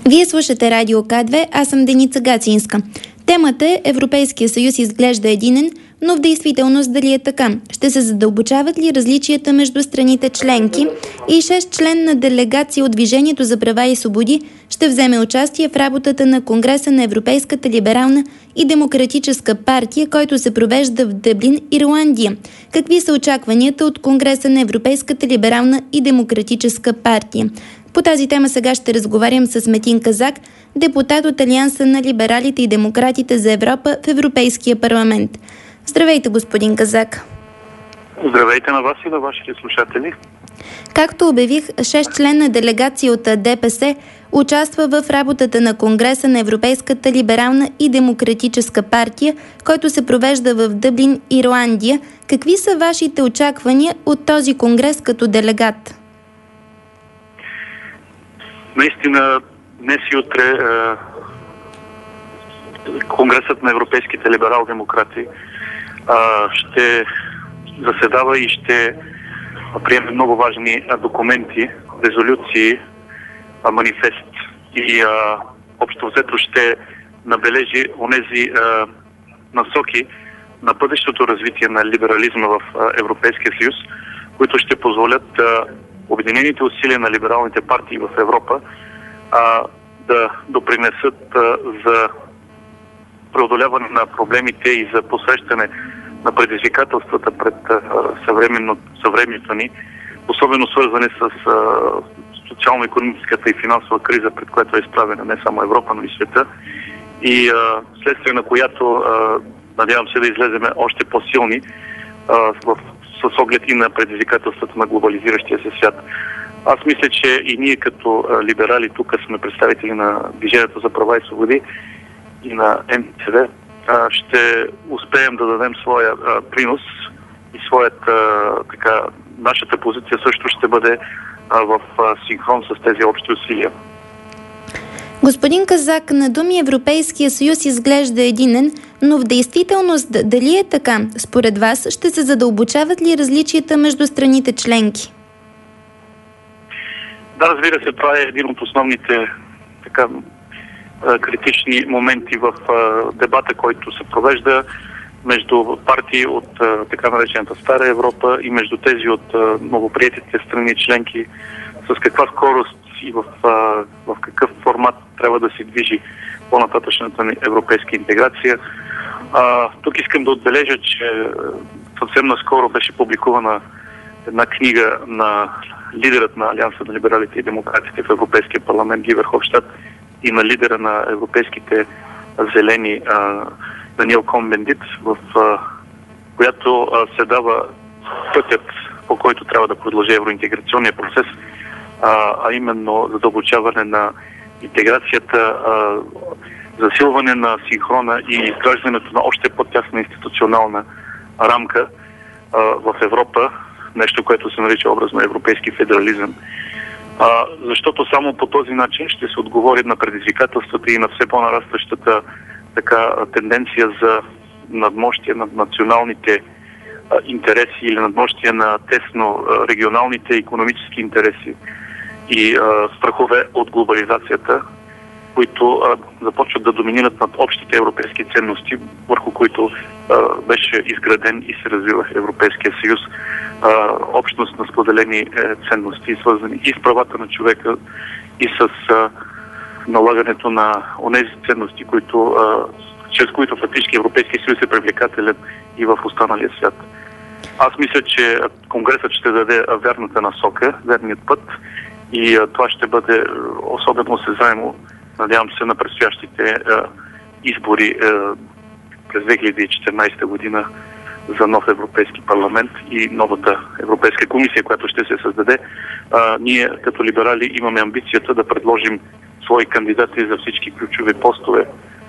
Вие слушате Радио К2, аз съм Деница Гацинска. Темата е Европейския съюз изглежда единен, но в действителност дали е така? Ще се задълбочават ли различията между страните членки? И 6-членна делегация от Движението за права и свободи ще вземе участие в работата на Конгреса на Европейската либерална и демократическа партия, който се провежда в Дъблин, Ирландия. Какви са очакванията от Конгреса на Европейската либерална и демократическа партия? По тази тема сега ще разговарям с Метин Казак, депутат от Алианса на либералите и демократите за Европа в Европейския парламент. Здравейте, господин Казак. Здравейте на вас и на вашите слушатели. Както обявих, 6-членна делегация от ДПС участва в работата на Конгреса на Европейската либерална и демократическа партия, който се провежда в Дъблин, Ирландия. Какви са вашите очаквания от този конгрес като делегат? Наистина, днес и утре Конгресът на европейските либерал-демократи ще заседава и ще приеме много важни документи, резолюции, манифест и общо взето ще набележи онези насоки на бъдещото развитие на либерализма в Европейския съюз, които ще позволят обединените усилия на либералните партии в Европа да допринесат за преодоляване на проблемите и за посрещане на предизвикателствата пред съвремието ни, особено свързани с социално-икономическата и финансова криза, пред която е изправена не само Европа, но и света, и следствие на която надявам се да излеземе още по-силни с оглед и на предизвикателствата на глобализиращия се свят. Аз мисля, че и ние като либерали тук сме представители на Движението за права и свободи и на НЦВ, ще успеем да дадем своя принос и нашата позиция също ще бъде в синхрон с тези общи усилия. Господин Казак, на думи Европейския съюз изглежда единен, но в действителност дали е така? Според вас ще се задълбочават ли различията между страните членки? Да, разбира се, това е един от основните критични моменти в дебата, който се провежда между партии от така наречената Стара Европа и между тези от новоприетите страни членки, с каква скорост и в какъв формат трябва да се движи по-нататъчната ни европейска интеграция. Тук искам да отбележа, че съвсем наскоро беше публикувана една книга на лидерът на Алианса на либералите и демократите в Европейския парламент Ги Верховщад и на лидера на европейските зелени Даниел Кон-Бендит, в която се дава пътят, по който трябва да продължи евроинтеграционния процес, а именно задълбочаване на интеграцията, засилване на синхрона и изграждането на още по-тясна институционална рамка в Европа, нещо, което се нарича образно европейски федерализъм. Защото само по този начин ще се отговори на предизвикателствата и на все по-нарастващата тенденция за надмощие над националните интереси или надмощие на тесно регионалните икономически интереси и страхове от глобализацията, които започват да доминират над общите европейски ценности, върху които беше изграден и се развива Европейския съюз. Общност на споделени ценности, свързани и с правата на човека, и с налагането на онези ценности, чрез които фактически Европейския съюз е привлекателен и в останалия свят. Аз мисля, че Конгресът ще даде вярната насока, верният път, и това ще бъде особено осезаемо, надявам се, на предстоящите избори през 2014 година за нов Европейски парламент и новата Европейска комисия, която ще се създаде. Ние като либерали имаме амбицията да предложим свои кандидати за всички ключови постове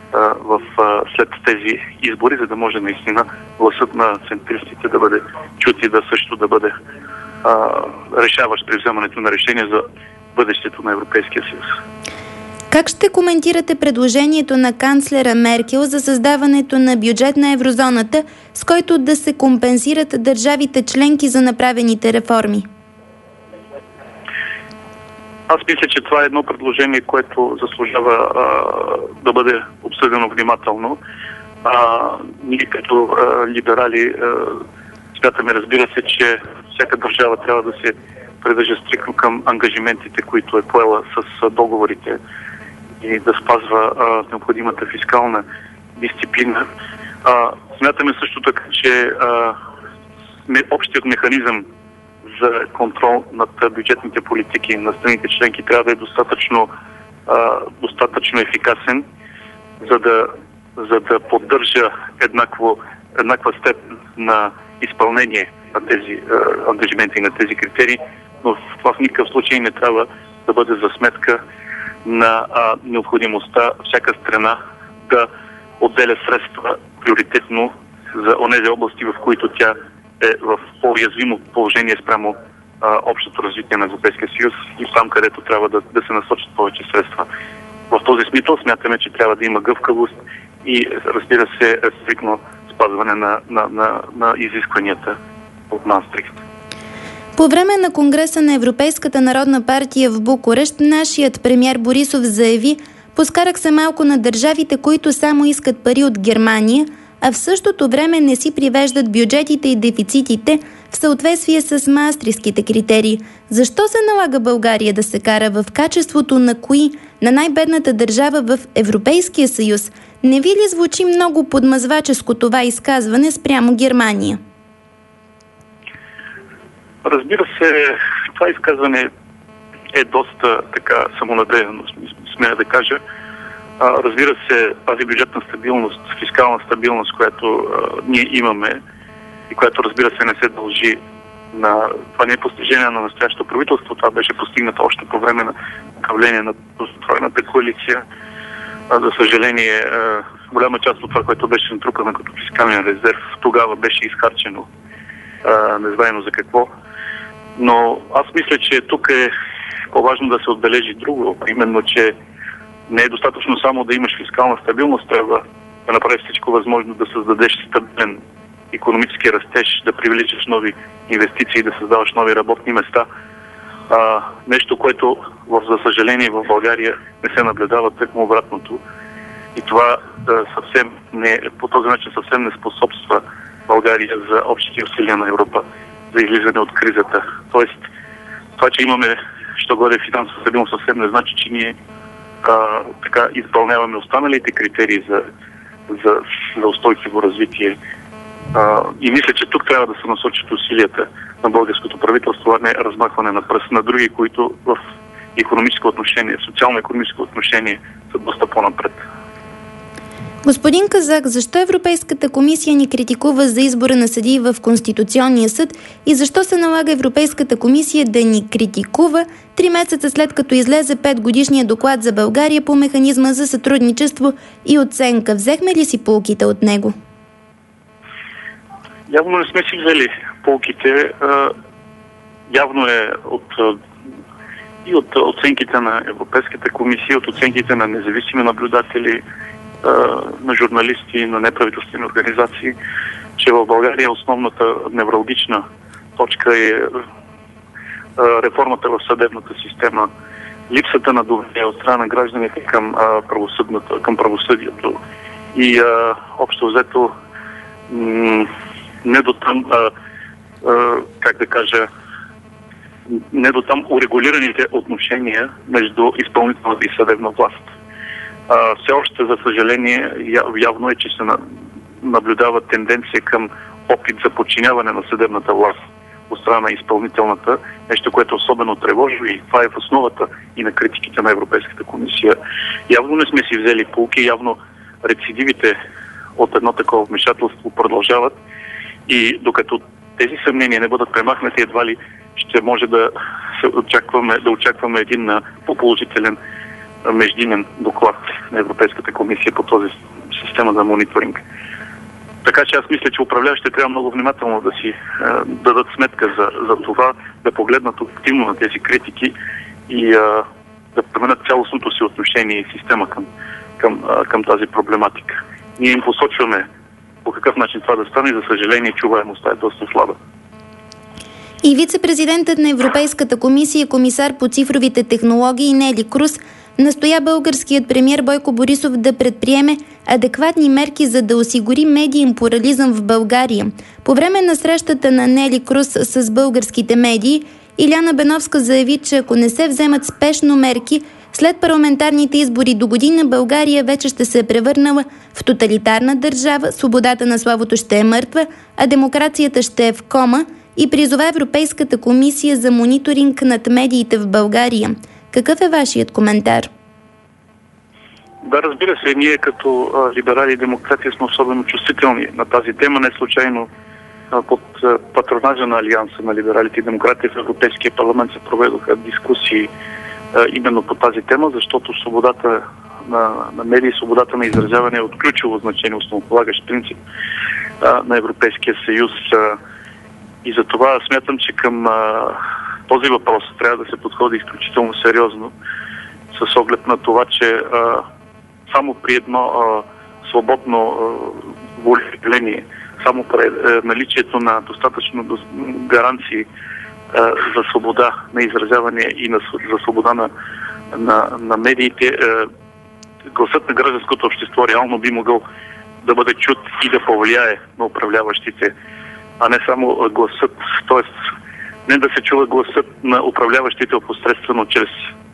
след тези избори, за да може наистина гласът на центристите да бъде чут и също да бъде решаващ при вземането на решение за бъдещето на Европейския съюз. Как ще коментирате предложението на канцлера Меркел за създаването на бюджет на еврозоната, с който да се компенсират държавите членки за направените реформи? Аз мисля, че това е едно предложение, което заслужава да бъде обсъдено внимателно. Ние като либерали смятаме, разбира се, че всяка държава трябва да се придържа стрикно към ангажиментите, които е поела с договорите и да спазва необходимата фискална дисциплина. Смятаме също така, че общият механизъм за контрол над бюджетните политики на страните членки трябва да е достатъчно ефикасен, за да поддържа еднаква степен на изпълнение на тези ангажименти и на тези критерии, но в никакъв случай не трябва да бъде за сметка на необходимостта всяка страна да отделя средства приоритетно за онези области, в които тя е в по-уязвимо положение спрямо общото развитие на Европейския съюз и там, където трябва да се насочат повече средства. В този смисъл смятаме, че трябва да има гъвкавост и, разбира се, стрикно спазване на изискванията от Маастрихт. По време на Конгреса на Европейската народна партия в Букурещ, нашият премиер Борисов заяви: "Поскарах се малко на държавите, които само искат пари от Германия, а в същото време не си привеждат бюджетите и дефицитите в съответствие с маастрихтските критерии. Защо се налага България да се кара в качеството на кои? На най-бедната държава в Европейския съюз? Не ви ли звучи много подмазваческо това изказване спрямо Германия?" Разбира се, това изказване е доста така самонадеяно, смея да кажа. Разбира се, тази бюджетна стабилност, фискална стабилност, която ние имаме и която, разбира се, не се дължи на... Това не е постижение на настоящото правителство, това беше постигнато още по време на управление на тройната коалиция. За съжаление, голяма част от това, което беше натрупано като фискален резерв, тогава беше изхарчено незнайно за какво. Но аз мисля, че тук е по-важно да се отбележи друго, именно, че не е достатъчно само да имаш фискална стабилност, трябва да направиш всичко възможно да създадеш стабилен икономически растеж, да привличаш нови инвестиции, да създаваш нови работни места. Нещо, което, за съжаление, в България не се наблюдава, тъкмо обратното. И това по този начин съвсем не способства България за общите усилия на Европа за излизане от кризата. Тоест, това, че имаме що горе финансова стабилност, съвсем не значи, че ние така изпълняваме останалите критерии за устойчиво развитие. И мисля, че тук трябва да се насочат усилията на българското правителство, а не размахване на пръст на други, които в икономическо отношение, в социално-икономическо отношение са доста по-напред. Господин Казак, защо Европейската комисия ни критикува за избора на съдии в Конституционния съд и защо се налага Европейската комисия да ни критикува 3 месеца след като излезе 5-годишния доклад за България по механизма за сътрудничество и оценка? Взехме ли си поуките от него? Явно не сме си взели поуките. Явно е от оценките на Европейската комисия, от оценките на независими наблюдатели, на журналисти, на неправителствени организации, че в България основната невралгична точка е реформата в съдебната система, липсата на доверие от страна на гражданите към правосъдието и общо взето не до там, не до там урегулираните отношения между изпълнителната и съдебна власт. Все още, за съжаление, явно е, че се наблюдава тенденция към опит за подчиняване на съдебната власт от страна на изпълнителната, нещо, което е особено тревожно и това е в основата и на критиките на Европейската комисия. Явно не сме си взели поуки, явно рецидивите от едно такова вмешателство продължават и докато тези съмнения не бъдат премахнати, едва ли ще може да очакваме един по-положителен междинен доклад на Европейската комисия по този система за мониторинг. Така че аз мисля, че управляващите трябва много внимателно да си дадат сметка за това, да погледнат активно на тези критики и да променят цялостното си отношение и система към тази проблематика. Ние им посочваме по какъв начин това да стане и за съжаление чуваемостта е доста слаба. И вице-президентът на Европейската комисия, комисар по цифровите технологии Нели Круз, настоя българският премиер Бойко Борисов да предприеме адекватни мерки, за да осигури медиен плурализъм в България. По време на срещата на Нели Круз с българските медии, Иляна Беновска заяви, че ако не се вземат спешно мерки, след парламентарните избори до година България вече ще се е превърнала в тоталитарна държава, свободата на словото ще е мъртва, а демокрацията ще е в кома, и призова Европейската комисия за мониторинг над медиите в България. Какъв е вашият коментар? Да, разбира се, ние като либерали и демократи сме особено чувствителни на тази тема. Не случайно под патронажа на Алианса на либералите и демократи в Европейския парламент се проведоха дискусии именно по тази тема, защото свободата на медии, свободата на изразяване е от ключово значение, основополагащ принцип на Европейския съюз. И за това смятам, че към този въпрос трябва да се подходи изключително сериозно, с оглед на това, че само при едно свободно волеизявление, само при наличието на достатъчно гаранции за свобода на изразяване и за свобода на медиите, гласът на гражданското общество реално би могъл да бъде чут и да повлияе на управляващите, а не само гласът, т.е. не да се чува гласът на управляващите посредствено чрез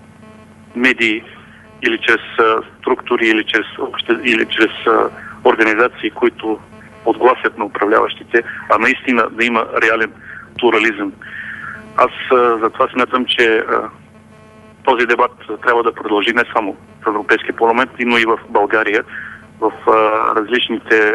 медии или чрез структури, или чрез организации, които отгласят на управляващите, а наистина да има реален плурализъм. Аз затова смятам, че този дебат трябва да продължи не само в Европейския парламент, но и в България, в различните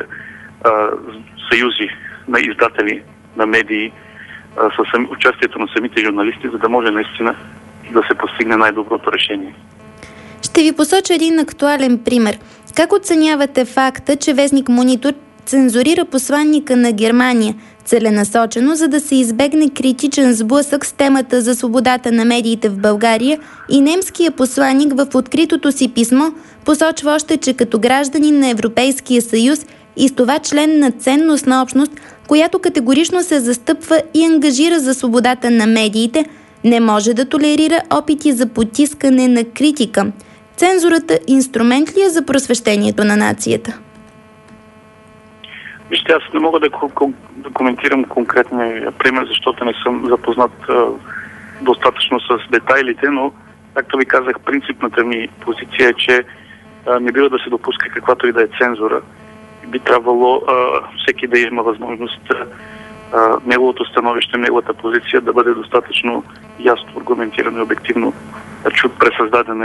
съюзи на издатели, на медии, с участието на самите журналисти, за да може наистина да се постигне най-доброто решение. Ще ви посоча един актуален пример. Как оценявате факта, че вестник Монитор цензурира посланника на Германия целенасочено, за да се избегне критичен сблъсък с темата за свободата на медиите в България, и немския посланик в откритото си писмо посочва още, че като гражданин на Европейския съюз и с това член на ценностна общност, която категорично се застъпва и ангажира за свободата на медиите, не може да толерира опити за потискане на критика. Цензурата инструмент ли е за просвещението на нацията? Вижте, аз не мога да коментирам конкретния пример, защото не съм запознат достатъчно с детайлите, но, както ви казах, принципната ми позиция е, че не бива да се допуска каквато и да е цензура. Би трябвало всеки да има възможност неговото становище, неговата позиция да бъде достатъчно ясно, аргументирано и обективно чут, пресъздадена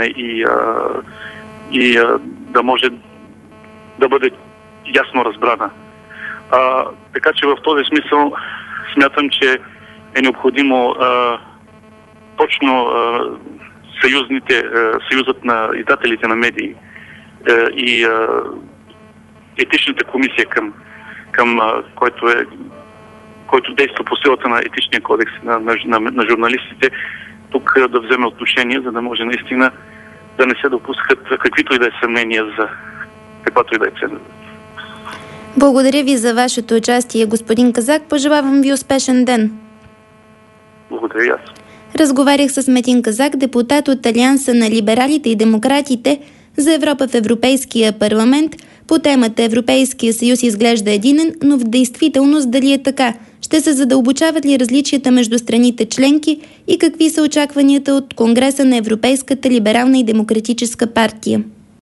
и да може да бъде ясно разбрана. Така че в този смисъл смятам, че е необходимо точно съюзът на издателите на медии и етичната комисия, към който действа по силата на етичния кодекс на журналистите, тук да вземе отношение, за да може наистина да не се допускат каквито и да е съмнения за каквато и да е цензура. Благодаря ви за вашето участие, господин Казак. Пожелавам ви успешен ден. Благодаря и аз. Разговарях с Метин Казак, депутат от Алианса на либералите и демократите за Европа в Европейския парламент. По темата Европейския съюз изглежда единен, но в действителност дали е така? Ще се задълбочават ли различията между страните членки и какви са очакванията от Конгреса на Европейската либерална и демократическа партия?